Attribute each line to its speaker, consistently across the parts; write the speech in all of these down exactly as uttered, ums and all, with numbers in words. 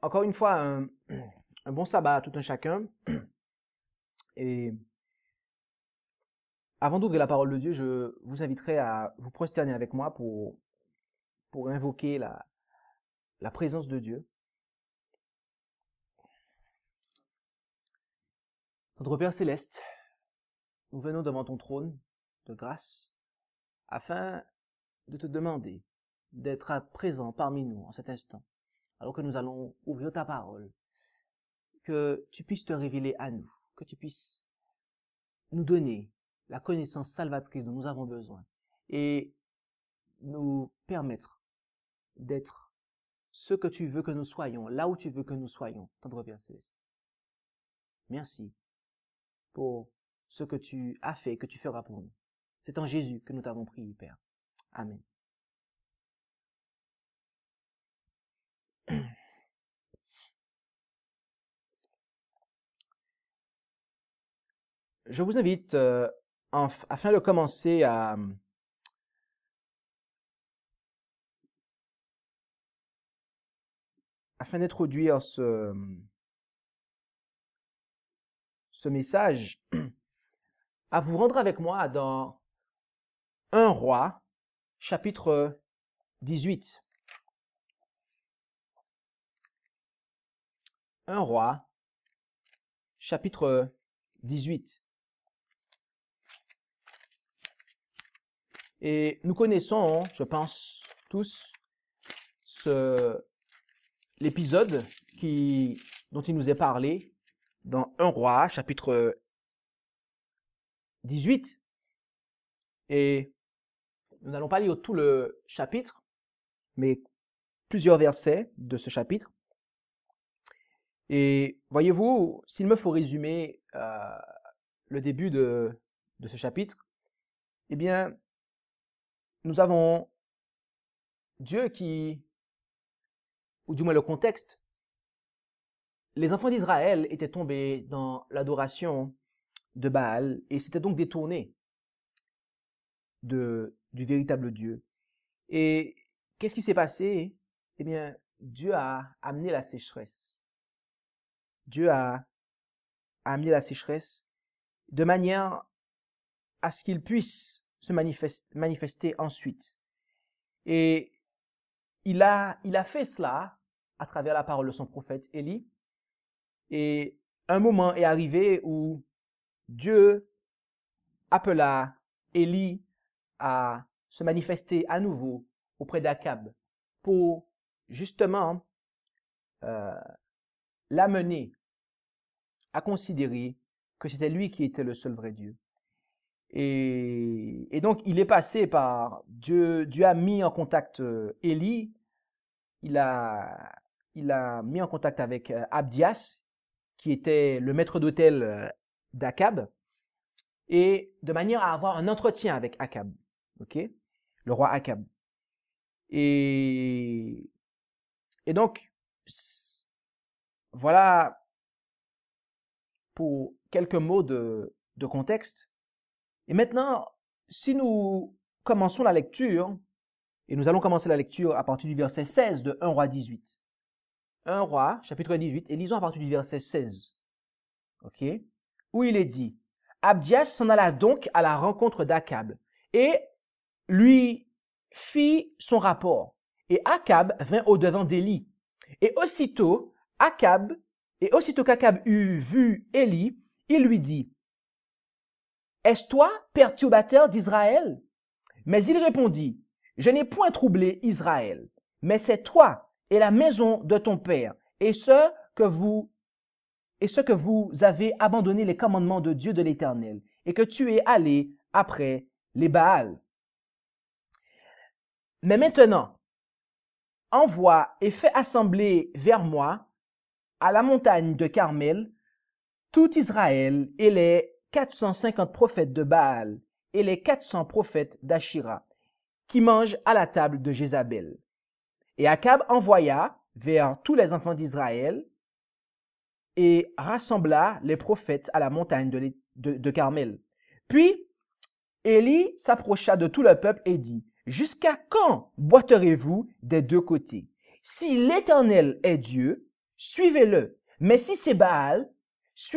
Speaker 1: encore une fois, un, un bon sabbat à tout un chacun. Et avant d'ouvrir la parole de Dieu, je vous inviterai à vous prosterner avec moi pour, pour invoquer la, la présence de Dieu. Notre Père Céleste, nous venons devant ton trône de grâce afin de te demander d'être présent parmi nous en cet instant, alors que nous allons ouvrir ta parole, que tu puisses te révéler à nous, que tu puisses nous donner la connaissance salvatrice dont nous avons besoin et nous permettre d'être ce que tu veux que nous soyons, là où tu veux que nous soyons, tendre Père Céleste. Merci pour ce que tu as fait et que tu feras pour nous. C'est en Jésus que nous t'avons prié, Père. Amen. Je vous invite, euh, en, afin de commencer à, afin d'introduire ce, ce message, à vous rendre avec moi dans un roi, chapitre dix-huit. un roi, chapitre dix-huit. Et nous connaissons, je pense, tous ce, l'épisode qui, dont il nous est parlé dans un roi, chapitre dix-huit. Et nous n'allons pas lire tout le chapitre, mais plusieurs versets de ce chapitre. Et voyez-vous, s'il me faut résumer euh, le début de, de ce chapitre, eh bien, nous avons Dieu qui, ou du moins le contexte, les enfants d'Israël étaient tombés dans l'adoration de Baal et s'étaient donc détournés de, du véritable Dieu. Et qu'est-ce qui s'est passé? Eh bien, Dieu a amené la sécheresse. Dieu a, a amené la sécheresse de manière à ce qu'il puisse se manifeste, manifester ensuite. Et il a, il a fait cela à travers la parole de son prophète Élie. Et un moment est arrivé où Dieu appela Élie à se manifester à nouveau auprès d'Akab pour justement euh, l'amener à considérer que c'était lui qui était le seul vrai Dieu. Et, et donc, il est passé par Dieu. Dieu a mis en contact euh, Élie. Il a, il a mis en contact avec euh, Abdias, qui était le maître d'hôtel euh, d'Akab, et de manière à avoir un entretien avec Akab, ok, le roi Akab. Et, et donc, voilà pour quelques mots de, de contexte. Et maintenant, si nous commençons la lecture, et nous allons commencer la lecture à partir du verset seize de un roi dix-huit. un roi, chapitre dix-huit, et lisons à partir du verset seize. Ok? Où il est dit, Abdias s'en alla donc à la rencontre d'Akab, et lui fit son rapport. Et Akab vint au-devant d'Élie. Et aussitôt, Akab, et aussitôt qu'Akab eut vu Élie, il lui dit, est-ce toi, perturbateur d'Israël? Mais il répondit, je n'ai point troublé Israël, mais c'est toi et la maison de ton père, et ce que vous, et ce que vous avez abandonné les commandements de Dieu de l'Éternel, et que tu es allé après les Baals. Mais maintenant, envoie et fais assembler vers moi, à la montagne de Carmel, tout Israël et les quatre cent cinquante prophètes de Baal et les quatre cents prophètes d'Ashira, qui mangent à la table de Jézabel. Et Akab envoya vers tous les enfants d'Israël et rassembla les prophètes à la montagne de, de, de Carmel. Puis, Élie s'approcha de tout le peuple et dit, « Jusqu'à quand boiterez-vous des deux côtés? Si l'Éternel est Dieu, suivez-le. Mais si c'est Baal, suivez-le. »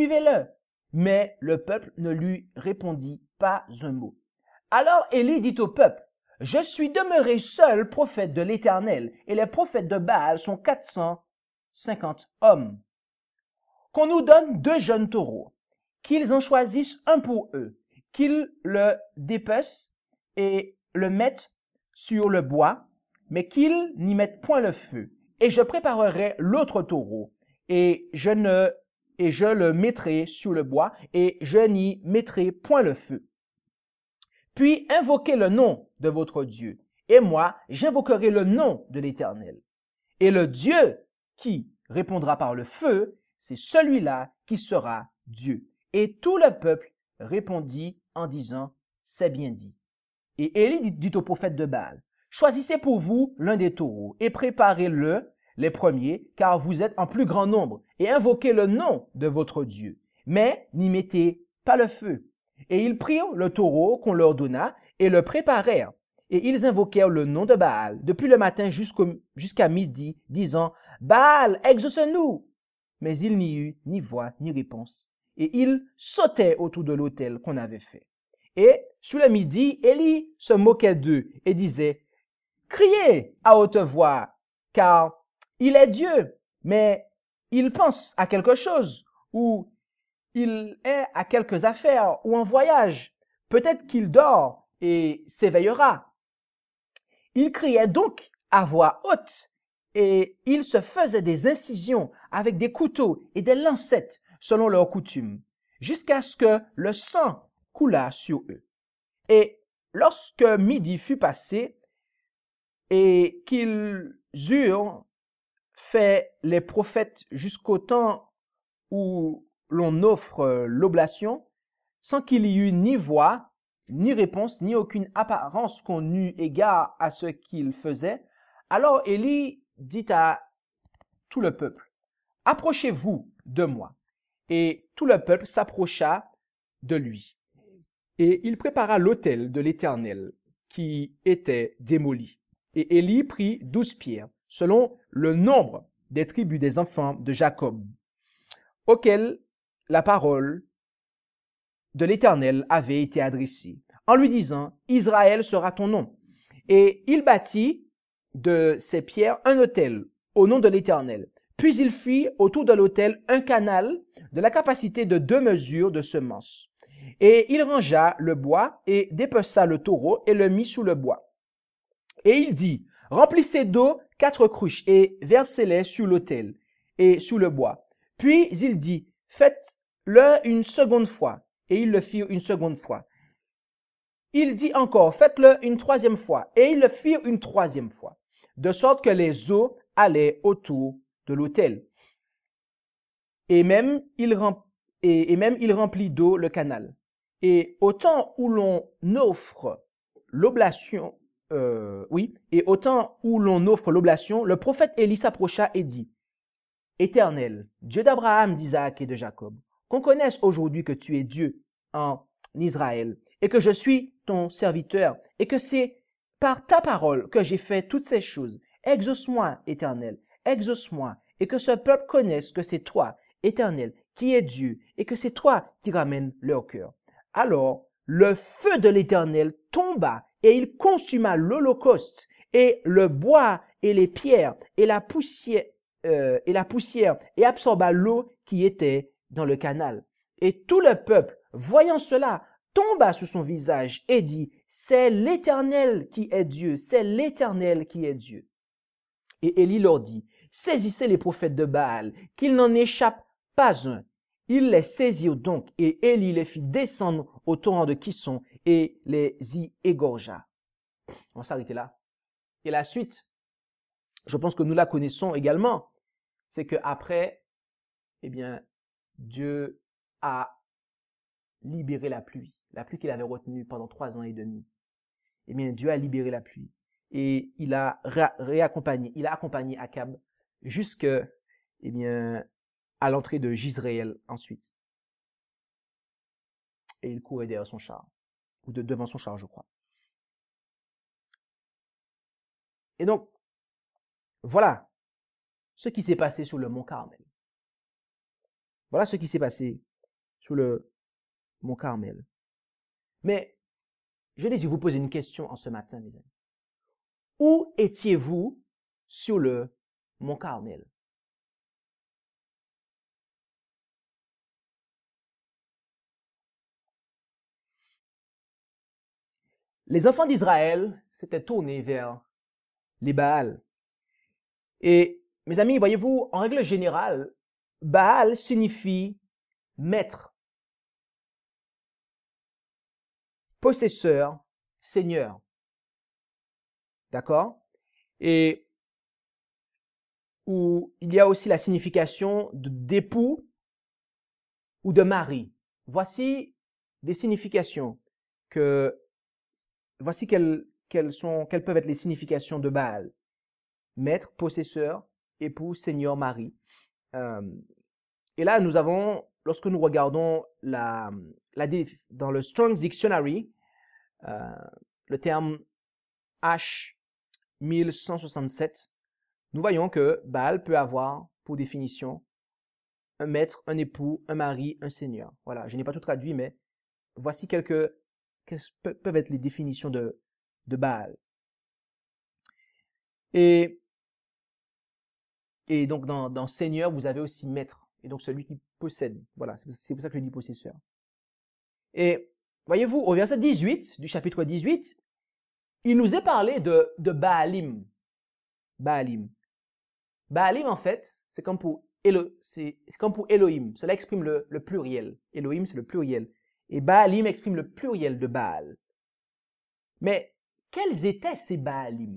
Speaker 1: Mais le peuple ne lui répondit pas un mot. Alors Élie dit au peuple, « Je suis demeuré seul prophète de l'Éternel, et les prophètes de Baal sont quatre cent cinquante hommes. Qu'on nous donne deux jeunes taureaux, qu'ils en choisissent un pour eux, qu'ils le dépecent et le mettent sur le bois, mais qu'ils n'y mettent point le feu. Et je préparerai l'autre taureau, et je ne et je le mettrai sur le bois, et je n'y mettrai point le feu. Puis invoquez le nom de votre Dieu, et moi j'invoquerai le nom de l'Éternel. Et le Dieu qui répondra par le feu, c'est celui-là qui sera Dieu. » Et tout le peuple répondit en disant, « C'est bien dit. » Et Élie dit, dit au prophète de Baal, « Choisissez pour vous l'un des taureaux et préparez-le les premiers, car vous êtes en plus grand nombre, et invoquez le nom de votre Dieu. Mais n'y mettez pas le feu. » Et ils prirent le taureau qu'on leur donna et le préparèrent. Et ils invoquèrent le nom de Baal depuis le matin jusqu'au, jusqu'à midi, disant, « Baal, exauce-nous » Mais il n'y eut ni voix ni réponse. Et ils sautaient autour de l'autel qu'on avait fait. Et sur le midi, Élie se moquait d'eux et disait, « Criez à haute voix, car il est Dieu, mais il pense à quelque chose, ou il est à quelques affaires, ou en voyage. Peut-être qu'il dort et s'éveillera. » Il criait donc à voix haute, et ils se faisaient des incisions avec des couteaux et des lancettes, selon leur coutume, jusqu'à ce que le sang coulât sur eux. Et lorsque midi fut passé, et qu'ils eurent fait les prophètes jusqu'au temps où l'on offre l'oblation, sans qu'il y eût ni voix, ni réponse, ni aucune apparence qu'on eût égard à ce qu'il faisait, alors Élie dit à tout le peuple, « Approchez-vous de moi. » Et tout le peuple s'approcha de lui. Et il prépara l'autel de l'Éternel qui était démoli. Et Élie prit douze pierres, selon le nombre des tribus des enfants de Jacob, auxquels la parole de l'Éternel avait été adressée, en lui disant, « Israël sera ton nom. » Et il bâtit de ces pierres un autel au nom de l'Éternel. Puis il fit autour de l'autel un canal de la capacité de deux mesures de semences. Et il rangea le bois et dépeça le taureau et le mit sous le bois. Et il dit, « Remplissez d'eau quatre cruches et versez-les sur l'autel et sous le bois. » Puis il dit, « Faites-le une seconde fois. » Et ils le firent une seconde fois. Il dit encore, « Faites-le une troisième fois. » Et ils le firent une troisième fois, de sorte que les eaux allaient autour de l'autel. Et même il, rem- et, et même il remplit d'eau le canal. Et au temps où l'on offre l'oblation, euh, oui, et au temps où l'on offre l'oblation, le prophète Élie s'approcha et dit, « Éternel, Dieu d'Abraham, d'Isaac et de Jacob, qu'on connaisse aujourd'hui que tu es Dieu en Israël, et que je suis ton serviteur, et que c'est par ta parole que j'ai fait toutes ces choses. Exauce-moi, Éternel, exauce-moi, et que ce peuple connaisse que c'est toi, Éternel, qui es Dieu, et que c'est toi qui ramènes leur cœur. » Alors le feu de l'Éternel tomba, et il consuma l'holocauste, et le bois, et les pierres, et la poussière, euh, et la poussière, et absorba l'eau qui était dans le canal. Et tout le peuple, voyant cela, tomba sur son visage et dit, « C'est l'Éternel qui est Dieu, c'est l'Éternel qui est Dieu. » Et Élie leur dit, « Saisissez les prophètes de Baal, qu'il n'en échappe pas un. » Ils les saisirent donc, et Élie les fit descendre au torrent de Kison et les y égorgea. On va s'arrêter là. Et la suite, je pense que nous la connaissons également, c'est qu'après, eh bien, Dieu a libéré la pluie, la pluie qu'il avait retenue pendant trois ans et demi. Eh bien, Dieu a libéré la pluie et il a ré- réaccompagné, il a accompagné Akab jusque, eh bien, à l'entrée de Jizréel ensuite. Et il courait derrière son char, ou de devant son char, je crois. Et donc, voilà ce qui s'est passé sur le mont Carmel. Voilà ce qui s'est passé sur le mont Carmel. Mais je désire vous poser une question en ce matin, mes amis. Où étiez-vous sur le mont Carmel? Les enfants d'Israël s'étaient tournés vers les Baals. Et mes amis, voyez-vous, en règle générale, Baal signifie maître, possesseur, seigneur. D'accord? Et où il y a aussi la signification d'époux ou de mari. Voici des significations que, voici quelles, quelles sont, quelles peuvent être les significations de Baal. Maître, possesseur, époux, seigneur, mari. Euh, et là, nous avons, lorsque nous regardons la, la, dans le Strong's Dictionary, euh, le terme H mille cent soixante-sept, nous voyons que Baal peut avoir, pour définition, un maître, un époux, un mari, un seigneur. Voilà, je n'ai pas tout traduit, mais voici quelques, quelles peuvent être les définitions de, de Baal. Et, et donc, dans, dans seigneur, vous avez aussi maître, et donc celui qui possède. Voilà, c'est pour ça que je dis possesseur. Et voyez-vous, au verset dix-huit du chapitre dix-huit, il nous est parlé de, de Baalim. Baalim. Baalim, en fait, c'est comme pour Elo, c'est comme pour Elohim. Cela exprime le, le pluriel. Elohim, c'est le pluriel. Et Baalim exprime le pluriel de Baal. Mais quels étaient ces Baalim?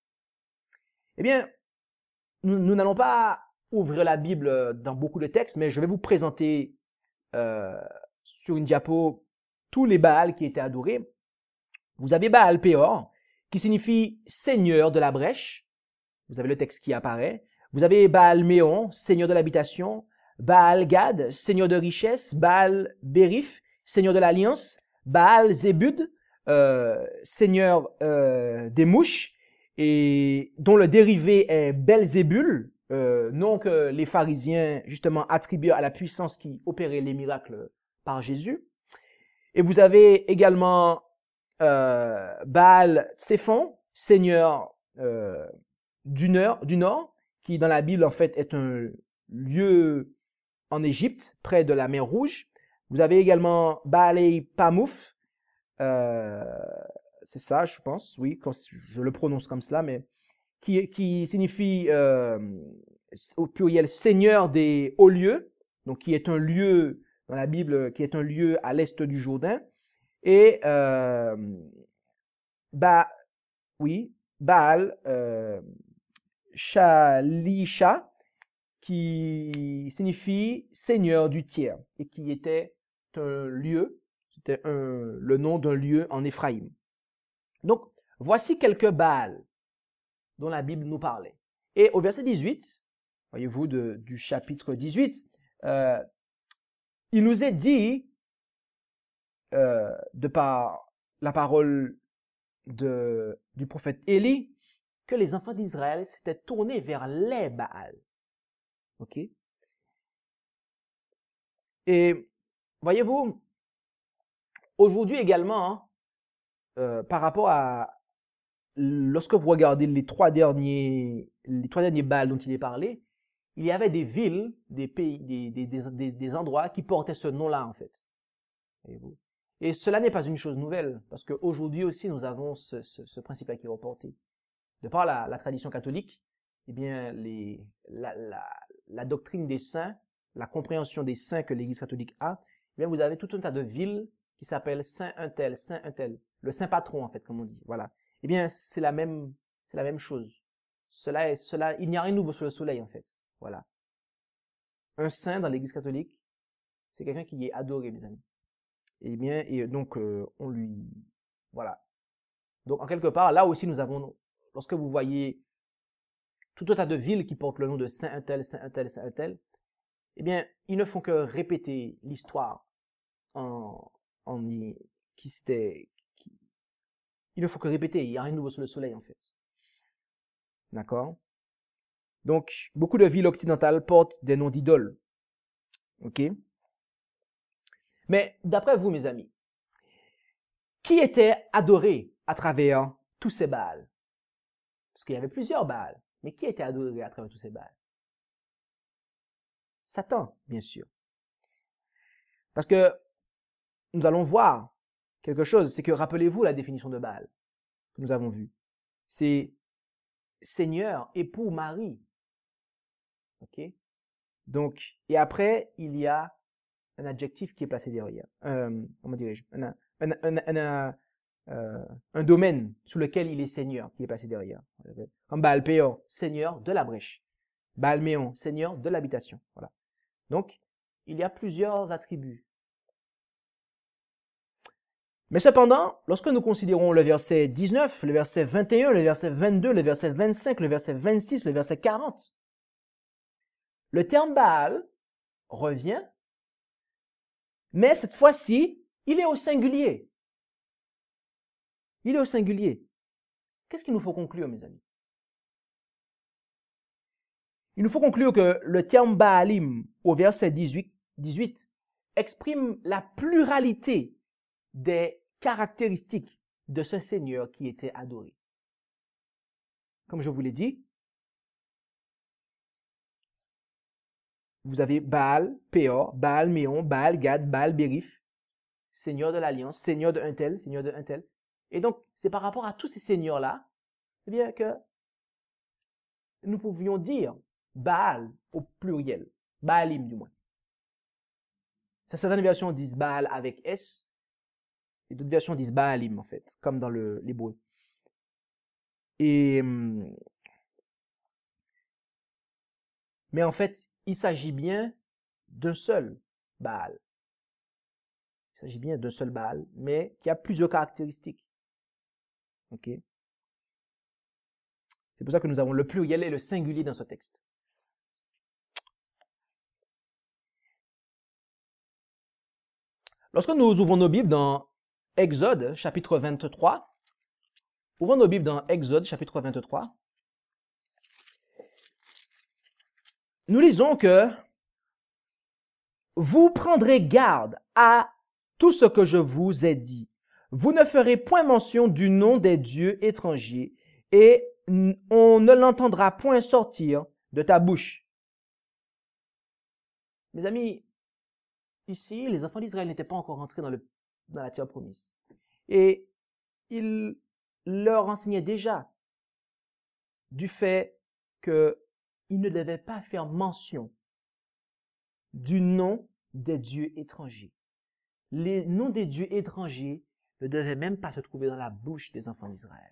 Speaker 1: Eh bien, nous n'allons pas ouvrir la Bible dans beaucoup de textes, mais je vais vous présenter euh, sur une diapo tous les Baals qui étaient adorés. Vous avez Baal Péor, qui signifie seigneur de la brèche. Vous avez le texte qui apparaît. Vous avez Baal Méon, seigneur de l'habitation. Baal Gad, seigneur de richesse. Baal Bérif, seigneur de l'alliance. Baal Zébud, euh, seigneur euh, des mouches, et dont le dérivé est Belzébul, euh, nom que les pharisiens justement attribuent à la puissance qui opérait les miracles par Jésus. Et vous avez également euh, Baal Tséphon, seigneur euh, du nord, du nord, qui dans la Bible en fait est un lieu en Égypte, près de la mer Rouge. Vous avez également Baalei Pamouf, euh, c'est ça je pense, oui, quand je le prononce comme cela, mais qui, qui signifie euh, au pluriel seigneur des hauts lieux, donc qui est un lieu dans la Bible, qui est un lieu à l'est du Jourdain. Et euh, bah, oui, Baal, euh, Shalisha, qui signifie seigneur du tiers, et qui était un lieu, c'était un, le nom d'un lieu en Éphraïm. Donc, voici quelques Baals dont la Bible nous parlait. Et au verset dix-huit, voyez-vous, du chapitre dix-huit, euh, il nous est dit, euh, de par la parole de, du prophète Élie, que les enfants d'Israël s'étaient tournés vers les Baals. Ok? Et voyez-vous, aujourd'hui également, hein, euh, par rapport à lorsque vous regardez les trois derniers, les trois derniers Baals dont il est parlé, il y avait des villes, des pays, des, des, des, des, des endroits qui portaient ce nom-là en fait. Voyez-vous? Et cela n'est pas une chose nouvelle, parce qu'aujourd'hui aussi nous avons ce, ce, ce principe-là qui est reporté. De par la, la tradition catholique, eh bien, les, la, la, la doctrine des saints, la compréhension des saints que l'Église catholique a, eh bien, vous avez tout un tas de villes qui s'appellent Saint un tel, Saint un tel, le Saint patron en fait, comme on dit. Voilà. Eh bien, c'est la même, c'est la même chose. Cela est, cela, il n'y a rien de nouveau sous le soleil en fait. Voilà. Un saint dans l'Église catholique, c'est quelqu'un qui est adoré, mes amis. Eh bien, et donc euh, on lui, voilà. Donc en quelque part, là aussi nous avons, lorsque vous voyez tout un tas de villes qui portent le nom de Saint un tel, Saint un tel, Saint un tel, eh bien, ils ne font que répéter l'histoire en, en qui c'était, qui, il ne faut que répéter, il n'y a rien de nouveau sous le soleil en fait. D'accord? Donc, beaucoup de villes occidentales portent des noms d'idoles. OK? Mais d'après vous, mes amis, qui était adoré à travers tous ces Baals? Parce qu'il y avait plusieurs Baals. Mais qui était adoré à travers tous ces Baals? Satan, bien sûr. Parce que nous allons voir quelque chose, c'est que rappelez-vous la définition de Baal que nous avons vue. C'est Seigneur, époux, mari. OK? Donc, et après, il y a un adjectif qui est placé derrière. Euh, comment dirais-je? Un, un, un, un, un, euh, un domaine sous lequel il est Seigneur qui est placé derrière. Comme Baal Péor, Seigneur de la brèche. Baal Méon, Seigneur de l'habitation. Voilà. Donc, il y a plusieurs attributs. Mais cependant, lorsque nous considérons le verset dix-neuf, le verset vingt et un, le verset vingt-deux, le verset vingt-cinq, le verset vingt-six, le verset quarante, le terme Baal revient, mais cette fois-ci, il est au singulier. Il est au singulier. Qu'est-ce qu'il nous faut conclure, mes amis? Il nous faut conclure que le terme Baalim, au verset dix-huit, dix-huit, exprime la pluralité des caractéristiques de ce Seigneur qui était adoré. Comme je vous l'ai dit, vous avez Baal, Péor, Baal, Méon, Baal, Gad, Baal, Bérif, Seigneur de l'Alliance, Seigneur de un tel, Seigneur de un tel. Et donc, c'est par rapport à tous ces seigneurs-là, eh bien, que nous pouvions dire Baal au pluriel, Baalim du moins. Certaines versions disent Baal avec S, et d'autres versions disent Baalim en fait, comme dans l'hébreu. Et mais en fait, il s'agit bien d'un seul Baal. Il s'agit bien d'un seul Baal, mais qui a plusieurs caractéristiques. Ok. C'est pour ça que nous avons le pluriel et le singulier dans ce texte. Lorsque nous ouvrons nos Bibles dans Exode, chapitre vingt-trois, ouvrons nos Bibles dans Exode, chapitre vingt-trois, nous lisons que vous prendrez garde à tout ce que je vous ai dit. Vous ne ferez point mention du nom des dieux étrangers et on ne l'entendra point sortir de ta bouche. Mes amis, ici, les enfants d'Israël n'étaient pas encore entrés dans, le, dans la terre promise. Et il leur enseignait déjà du fait qu'ils ne devaient pas faire mention du nom des dieux étrangers. Les noms des dieux étrangers ne devaient même pas se trouver dans la bouche des enfants d'Israël.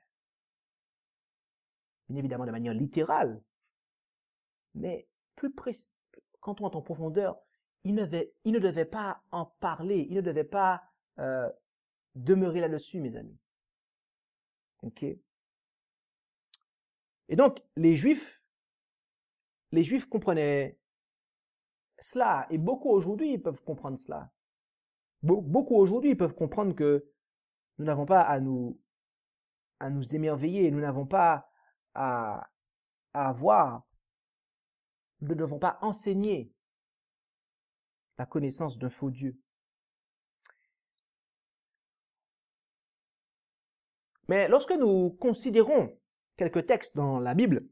Speaker 1: Bien évidemment de manière littérale, mais plus précis, quand on entre en profondeur, ils ne, devaient, ils ne devaient pas en parler, ils ne devaient pas euh, demeurer là-dessus, mes amis. Ok. Et donc, les Juifs, les Juifs comprenaient cela, et beaucoup aujourd'hui ils peuvent comprendre cela. Be- beaucoup aujourd'hui ils peuvent comprendre que nous n'avons pas à nous, à nous émerveiller, nous n'avons pas à, à avoir, nous ne devons pas enseigner la connaissance d'un faux Dieu. Mais lorsque nous considérons quelques textes dans la Bible,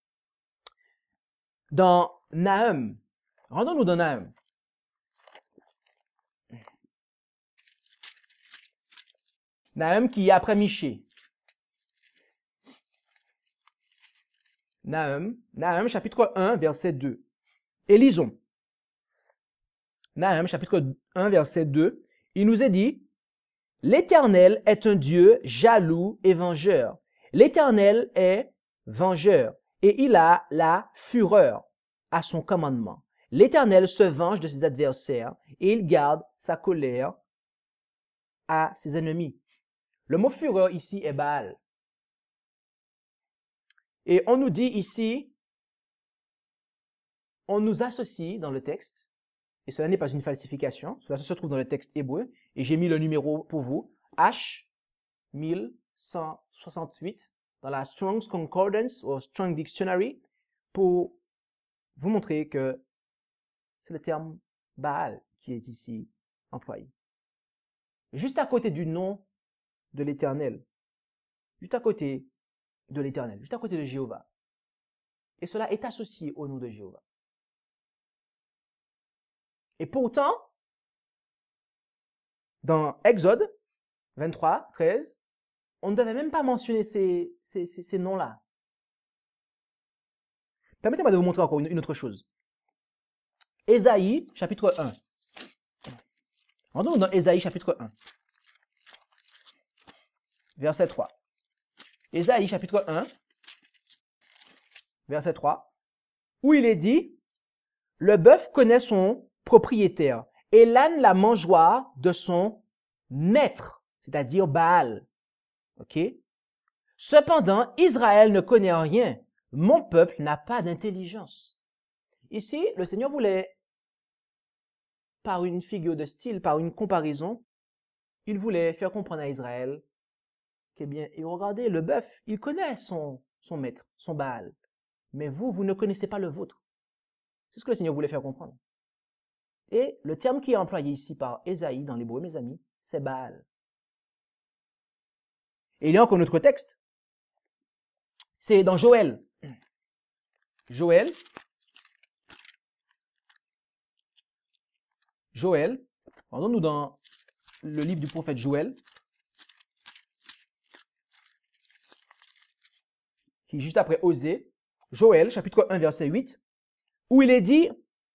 Speaker 1: dans Nahum, rendons-nous dans Nahum. Nahum qui est après Michée. Nahum, Nahum chapitre un, verset deux. Et lisons. Nahum chapitre un, verset deux. Il nous est dit, « L'Éternel est un Dieu jaloux et vengeur. L'Éternel est vengeur et il a la fureur à son commandement. L'Éternel se venge de ses adversaires et il garde sa colère à ses ennemis. » Le mot fureur ici est Baal. Et on nous dit ici, on nous associe dans le texte, et cela n'est pas une falsification, cela se trouve dans le texte hébreu, et j'ai mis le numéro pour vous, H mille cent soixante-huit, dans la Strong's Concordance ou Strong Dictionary, pour vous montrer que c'est le terme Baal qui est ici employé. Juste à côté du nom de l'Éternel, juste à côté de l'Éternel, juste à côté de Jéhovah. Et cela est associé au nom de Jéhovah. Et pourtant, dans Exode vingt-trois, treize, on ne devait même pas mentionner ces, ces, ces, ces noms-là. Permettez-moi de vous montrer encore une, une autre chose. Ésaïe, chapitre un. Rendons-nous dans Ésaïe, chapitre un. Verset trois. Ésaïe, chapitre un, verset trois, où il est dit, « Le bœuf connaît son propriétaire, et l'âne la mangeoire de son maître, c'est-à-dire Baal. » Ok? Cependant, Israël ne connaît rien. Mon peuple n'a pas d'intelligence. Ici, le Seigneur voulait, par une figure de style, par une comparaison, il voulait faire comprendre à Israël qu'eh bien, et regardez, le bœuf, il connaît son, son maître, son Baal. Mais vous, vous ne connaissez pas le vôtre. C'est ce que le Seigneur voulait faire comprendre. Et le terme qui est employé ici par Ésaïe dans l'hébreu, mes amis, c'est Baal. Et il y a encore un autre texte. C'est dans Joël. Joël. Joël. Rendons-nous dans le livre du prophète Joël, qui est juste après Osée. Joël, chapitre un, verset huit, où il est dit,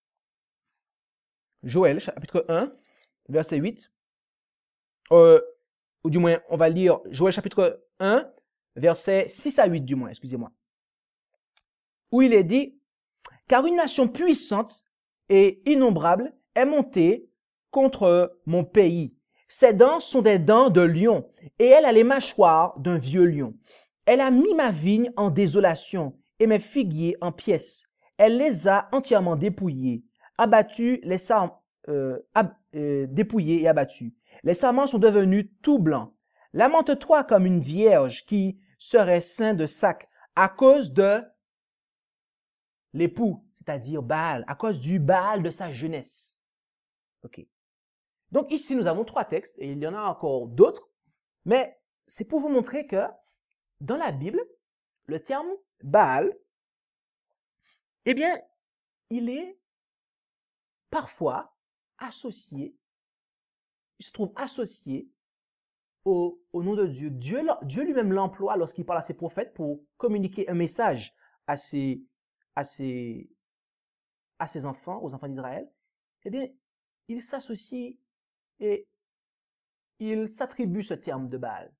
Speaker 1: Joël, chapitre un, verset huit, euh, ou du moins, on va lire Joël, chapitre un, verset six à huit, du moins, excusez-moi, où il est dit, « Car une nation puissante et innombrable est montée contre mon pays. Ses dents sont des dents de lion, et elle a les mâchoires d'un vieux lion. Elle a mis ma vigne en désolation, et mes figuiers en pièces. Elle les a entièrement dépouillés, abattus, les sarments, euh, ab, euh, dépouillés et abattus. Les sarments sont devenus tout blancs. Lamente-toi comme une vierge qui serait ceint de sac à cause de l'époux, c'est-à-dire Baal, à cause du Baal de sa jeunesse. Ok. Donc ici, nous avons trois textes, et il y en a encore d'autres, mais c'est pour vous montrer que dans la Bible, le terme Baal, eh bien, il est parfois associé, il se trouve associé au, au nom de Dieu. Dieu, Dieu lui-même l'emploie lorsqu'il parle à ses prophètes pour communiquer un message à ses, à ses, à ses enfants, aux enfants d'Israël. Eh bien, il s'associe et il s'attribue ce terme de Baal.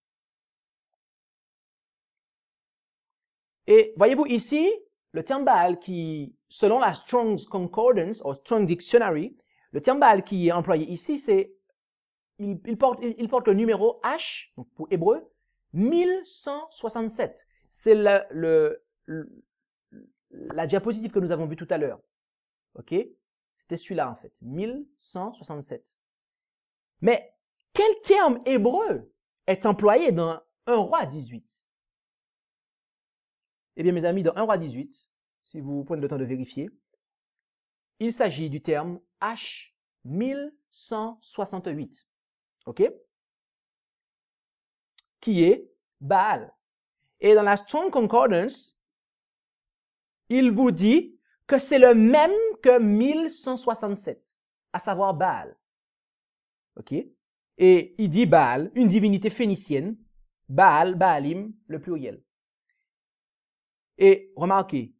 Speaker 1: Et voyez-vous ici, le terme Baal qui, selon la Strong's Concordance, ou Strong Dictionary, le terme Baal qui est employé ici, c'est, il, il, porte, il, il porte le numéro H, donc pour hébreu, mille cent soixante-sept. C'est le, le, le, la diapositive que nous avons vue tout à l'heure. Ok? C'était celui-là en fait, mille cent soixante-sept. Mais quel terme hébreu est employé dans un roi dix-huit? Eh bien, mes amis, dans un roi dix-huit, si vous prenez le temps de vérifier, il s'agit du terme H mille cent soixante-huit, ok? Qui est Baal. Et dans la Strong Concordance, il vous dit que c'est le même que mille cent soixante-sept, à savoir Baal. Ok? Et il dit Baal, une divinité phénicienne, Baal, Baalim, le pluriel. Et remarquez,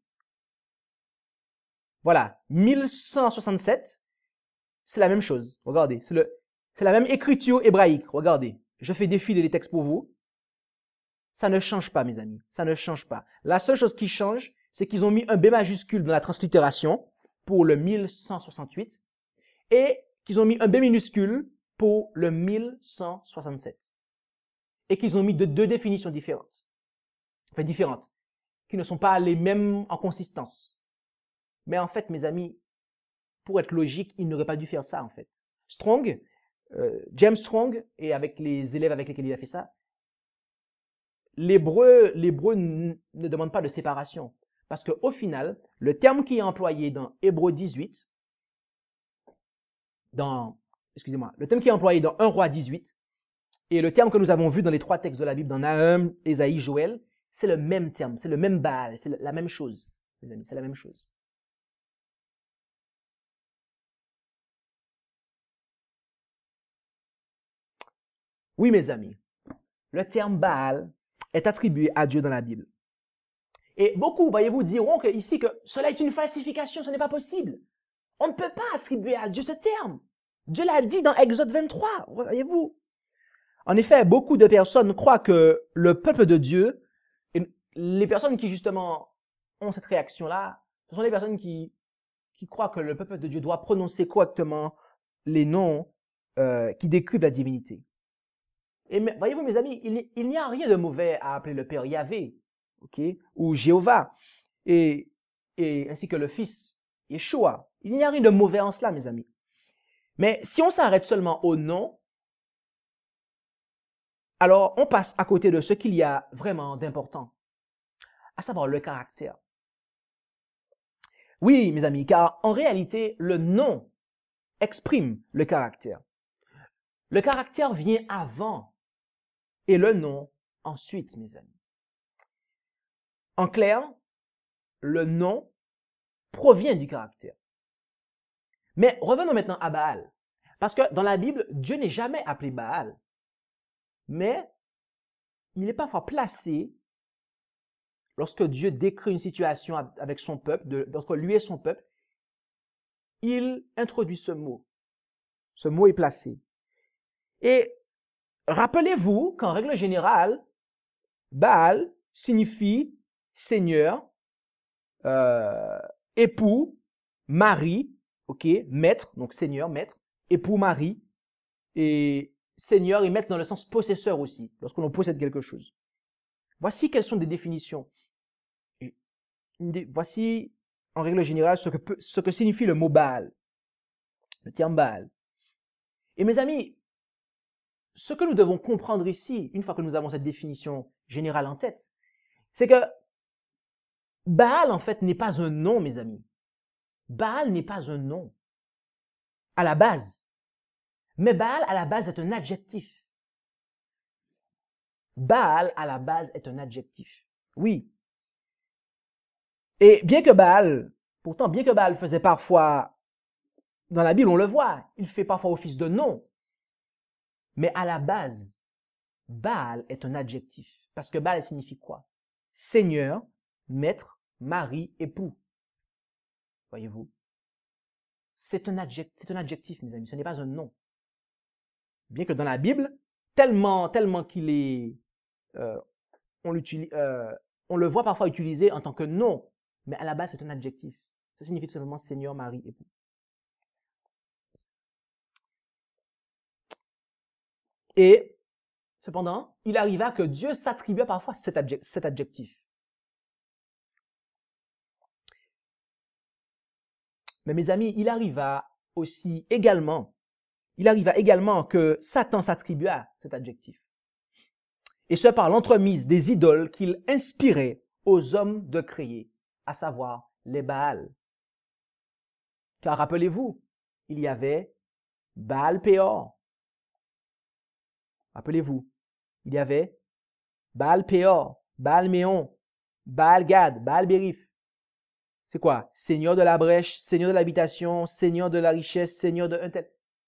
Speaker 1: voilà, mille cent soixante-sept, c'est la même chose. Regardez, c'est le, c'est la même écriture hébraïque. Regardez, je fais défiler les textes pour vous. Ça ne change pas, mes amis. Ça ne change pas. La seule chose qui change, c'est qu'ils ont mis un B majuscule dans la translittération pour le mille cent soixante-huit et qu'ils ont mis un B minuscule pour le mille cent soixante-sept. Et qu'ils ont mis de deux définitions différentes. Enfin, différentes. Qui ne sont pas les mêmes en consistance. Mais en fait, mes amis, pour être logique, il n'aurait pas dû faire ça, en fait. Strong, euh, James Strong, et avec les élèves avec lesquels il a fait ça, l'hébreu, l'hébreu ne demande pas de séparation. Parce qu'au final, le terme qui est employé dans Hébreux dix-huit, dans, excusez-moi, le terme qui est employé dans un roi dix-huit, et le terme que nous avons vu dans les trois textes de la Bible, dans Nahum, Ésaïe, Joël, c'est le même terme, c'est le même Baal, c'est la même chose, mes amis, c'est la même chose. Oui, mes amis, le terme Baal est attribué à Dieu dans la Bible. Et beaucoup, voyez-vous, diront que, ici que cela est une falsification, ce n'est pas possible. On ne peut pas attribuer à Dieu ce terme. Dieu l'a dit dans Exode vingt-trois, voyez-vous. En effet, beaucoup de personnes croient que le peuple de Dieu, et les personnes qui justement ont cette réaction-là, ce sont les personnes qui, qui croient que le peuple de Dieu doit prononcer correctement les noms euh, qui décrivent la divinité. Et voyez-vous, mes amis, il, il n'y a rien de mauvais à appeler le Père Yahvé, okay, ou Jéhovah, et, et ainsi que le Fils, Yeshua. Il n'y a rien de mauvais en cela, mes amis. Mais si on s'arrête seulement au nom, alors on passe à côté de ce qu'il y a vraiment d'important, à savoir le caractère. Oui, mes amis, car en réalité, le nom exprime le caractère. Le caractère vient avant et le nom ensuite, mes amis. En clair, le nom provient du caractère. Mais revenons maintenant à Baal. Parce que dans la Bible, Dieu n'est jamais appelé Baal. Mais il est parfois placé, lorsque Dieu décrit une situation avec son peuple, lorsque lui et son peuple, il introduit ce mot. Ce mot est placé. Et rappelez-vous qu'en règle générale, Baal signifie Seigneur, euh, époux, mari, ok, maître, donc Seigneur, maître, époux, mari, et Seigneur et maître dans le sens possesseur aussi, lorsque l'on possède quelque chose. Voici quelles sont des définitions. Voici, en règle générale, ce que, peut, ce que signifie le mot Baal, le terme Baal. Et mes amis, ce que nous devons comprendre ici, une fois que nous avons cette définition générale en tête, c'est que Baal, en fait, n'est pas un nom, mes amis. Baal n'est pas un nom, à la base. Mais Baal, à la base, est un adjectif. Baal, à la base, est un adjectif. Oui. Et bien que Baal, pourtant, bien que Baal faisait parfois, dans la Bible, on le voit, il fait parfois office de nom. Mais à la base, Baal est un adjectif. Parce que Baal signifie quoi? Seigneur, maître, mari, époux. Voyez-vous? C'est un adjectif, c'est un adjectif, mes amis, ce n'est pas un nom. Bien que dans la Bible, tellement, tellement qu'il est, euh, on, euh, on le voit parfois utilisé en tant que nom, mais à la base, c'est un adjectif. Ça signifie tout simplement Seigneur, mari, époux. Et, cependant, il arriva que Dieu s'attribuait parfois cet, adjectif, cet adjectif. Mais mes amis, il arriva aussi également, il arriva également que Satan s'attribua cet adjectif. Et ce par l'entremise des idoles qu'il inspirait aux hommes de créer, à savoir les Baals. Car rappelez-vous, il y avait Baal-Péor. Rappelez-vous, il y avait Baal-Péor, Baal-Méon, Baal-Gad, Baal-Bérif. C'est quoi? Seigneur de la brèche, Seigneur de l'habitation, Seigneur de la richesse, Seigneur de un tel.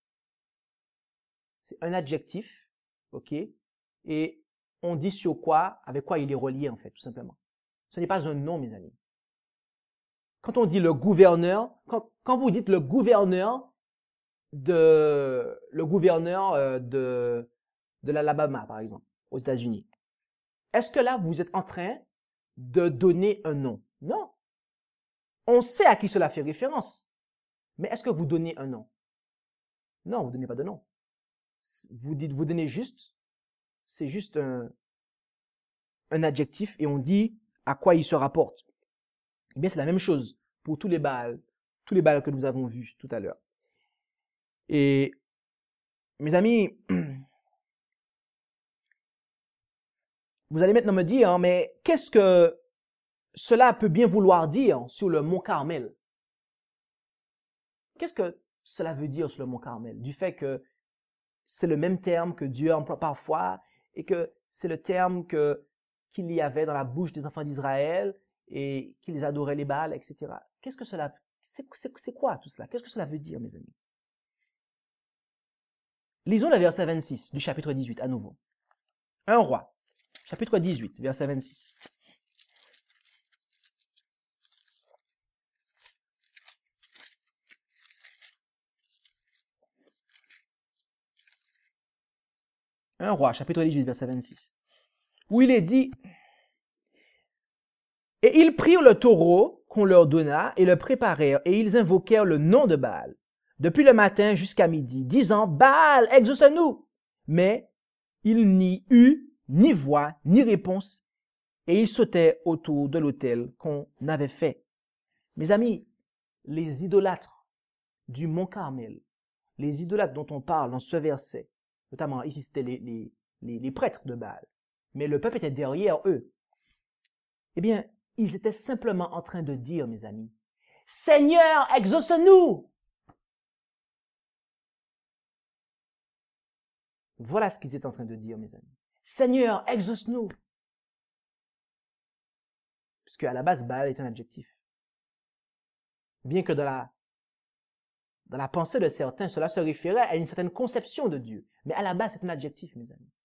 Speaker 1: C'est un adjectif, ok? Et on dit sur quoi, avec quoi il est relié en fait, tout simplement. Ce n'est pas un nom, mes amis. Quand on dit le gouverneur, quand, quand vous dites le gouverneur de, le gouverneur euh, de, de l'Alabama, par exemple, aux États-Unis, est-ce que là, vous êtes en train de donner un nom? Non. On sait à qui cela fait référence. Mais est-ce que vous donnez un nom? Non, vous ne donnez pas de nom. Vous dites, vous donnez juste, c'est juste un, un adjectif et on dit à quoi il se rapporte. Eh bien, c'est la même chose pour tous les Baals, tous les Baals que nous avons vus tout à l'heure. Et mes amis, vous allez maintenant me dire, hein, mais qu'est-ce que cela peut bien vouloir dire sur le mont Carmel? Qu'est-ce que cela veut dire sur le mont Carmel? Du fait que c'est le même terme que Dieu emploie parfois et que c'est le terme que, qu'il y avait dans la bouche des enfants d'Israël et qu'ils adoraient les Baals, et cetera. Qu'est-ce que cela, c'est, c'est, c'est quoi tout cela? Qu'est-ce que cela veut dire, mes amis? Lisons le verset vingt-six du chapitre dix-huit à nouveau. Un roi, chapitre dix-huit, verset vingt-six. Un roi, chapitre dix-huit, verset vingt-six. Où il est dit, « Et ils prirent le taureau qu'on leur donna et le préparèrent, et ils invoquèrent le nom de Baal, depuis le matin jusqu'à midi, disant, Baal, exauce-nous! Mais il n'y eut ni voix, ni réponse, et ils sautaient autour de l'autel qu'on avait fait. » Mes amis, les idolâtres du mont Carmel, les idolâtres dont on parle dans ce verset, notamment ici c'était les, les, les, les prêtres de Baal, mais le peuple était derrière eux. Eh bien, ils étaient simplement en train de dire, mes amis, « Seigneur, exauce-nous !» Voilà ce qu'ils étaient en train de dire, mes amis. « Seigneur, exauce-nous !» Parce qu'à la base, Baal est un adjectif. Bien que dans la, dans la pensée de certains, cela se référait à une certaine conception de Dieu. Mais à la base, c'est un adjectif, mes amis.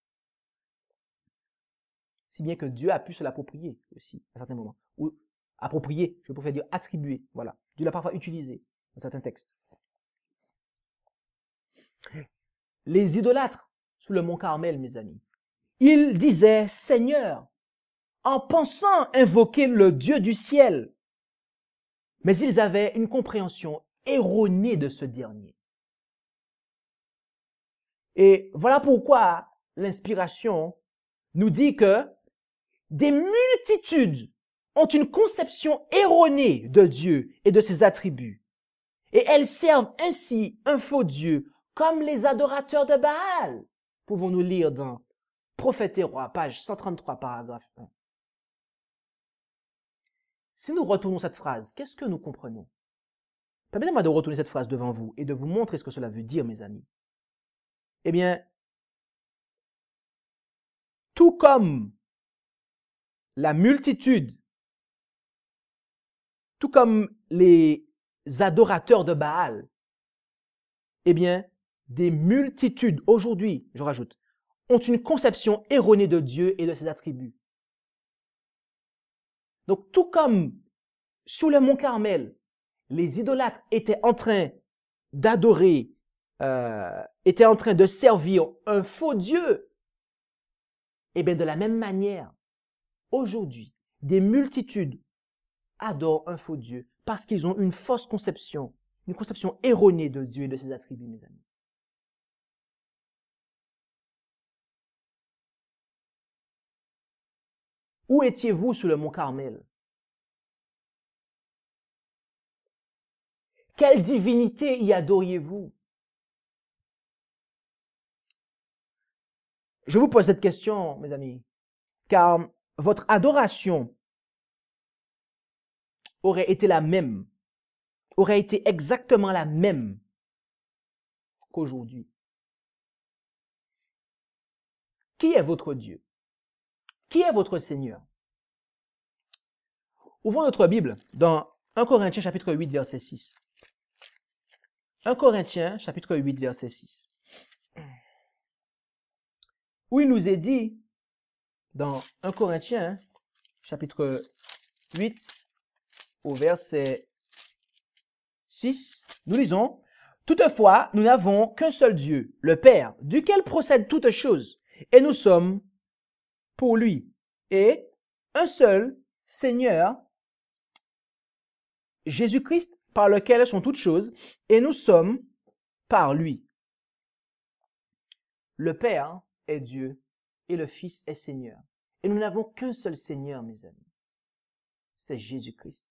Speaker 1: Si bien que Dieu a pu se l'approprier aussi, à certains moments. Ou approprier, je pourrais dire attribuer, voilà. Dieu l'a parfois utilisé dans certains textes. Les idolâtres sous le mont Carmel, mes amis, ils disaient Seigneur, en pensant invoquer le Dieu du ciel. Mais ils avaient une compréhension erronée de ce dernier. Et voilà pourquoi l'inspiration nous dit que des multitudes ont une conception erronée de Dieu et de ses attributs. Et elles servent ainsi un faux Dieu comme les adorateurs de Baal. Pouvons-nous lire dans Prophètes et Rois, page cent trente-trois, paragraphe un. Si nous retournons cette phrase, qu'est-ce que nous comprenons? Permettez-moi de retourner cette phrase devant vous et de vous montrer ce que cela veut dire, mes amis. Eh bien, tout comme la multitude, tout comme les adorateurs de Baal, eh bien, des multitudes aujourd'hui, je rajoute, ont une conception erronée de Dieu et de ses attributs. Donc, tout comme sous le mont Carmel, les idolâtres étaient en train d'adorer, euh, étaient en train de servir un faux Dieu, eh bien, de la même manière, aujourd'hui, des multitudes adorent un faux Dieu parce qu'ils ont une fausse conception, une conception erronée de Dieu et de ses attributs, mes amis. Où étiez-vous sous le mont Carmel? Quelle divinité y adoriez-vous? Je vous pose cette question, mes amis, car votre adoration aurait été la même, aurait été exactement la même qu'aujourd'hui. Qui est votre Dieu? Qui est votre Seigneur? Ouvrons notre Bible dans un Corinthiens chapitre huit, verset six. un Corinthiens chapitre huit, verset six. Où il nous est dit, dans un Corinthiens chapitre huit, au verset six, nous lisons, « Toutefois, nous n'avons qu'un seul Dieu, le Père, duquel procèdent toutes choses, et nous sommes pour lui, et un seul Seigneur, Jésus-Christ, par lequel sont toutes choses, et nous sommes par lui. » Le Père est Dieu, et le Fils est Seigneur. Et nous n'avons qu'un seul Seigneur, mes amis. C'est Jésus-Christ.